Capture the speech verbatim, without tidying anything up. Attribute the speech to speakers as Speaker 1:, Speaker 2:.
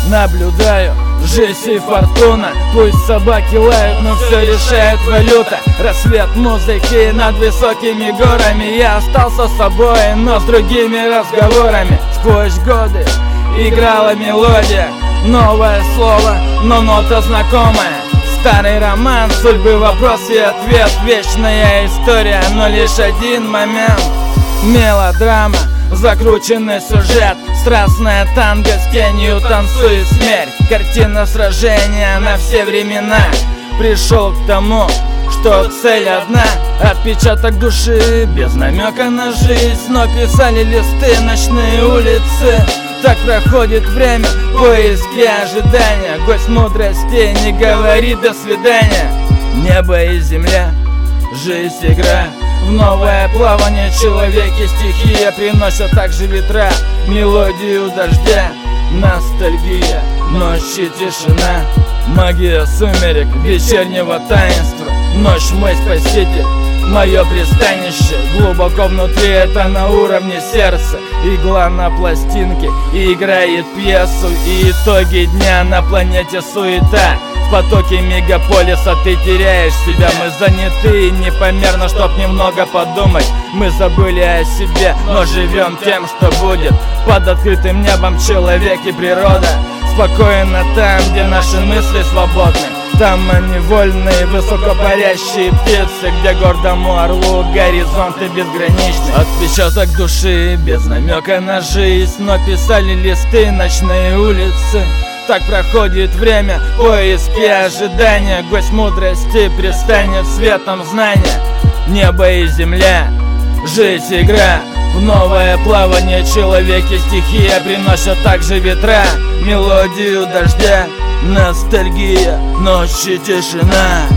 Speaker 1: Наблюдаю жизнь и фортуна. Пусть собаки лают, но все решает валюта. Рассвет музыки над высокими горами. Я остался с собой, но с другими разговорами. Сквозь годы играла мелодия, новое слово, но нота знакомая. Старый роман, судьбы, вопрос и ответ. Вечная история, но лишь один момент. Мелодрама, закрученный сюжет, страстная танго, с тенью танцует смерть. Картина сражения на все времена. Пришел к тому, что цель одна. Отпечаток души, без намека на жизнь. Но писали листы, ночные улицы. Так проходит время, поиски, ожидания. Гость мудрости не говорит до свидания. Небо и земля, жизнь, игра в новое плавание. Человеки, стихия приносят также ветра, мелодию дождя, ностальгия, ночи, тишина. Магия сумерек, вечернего таинства. Ночь мой спаситель, мое пристанище. Глубоко внутри, это на уровне сердца. Игла на пластинке и играет пьесу. И итоги дня на планете суета. В потоке мегаполиса ты теряешь себя. Мы заняты непомерно, чтоб немного подумать. Мы забыли о себе, но живем тем, что будет. Под открытым небом человек и природа. Спокойно там, где наши мысли свободны. Там они вольные, высокопарящие птицы, где гордому орлу горизонты безграничны. Отпечаток души, без намека на жизнь. Но писали листы, ночные улицы. Так проходит время, поиски, ожидания. Гость мудрости пристанет светом знания. Небо и земля, жизнь, игра в новое плавание. Человеки, стихия приносят также ветра, мелодию дождя, ностальгия, ночь и тишина.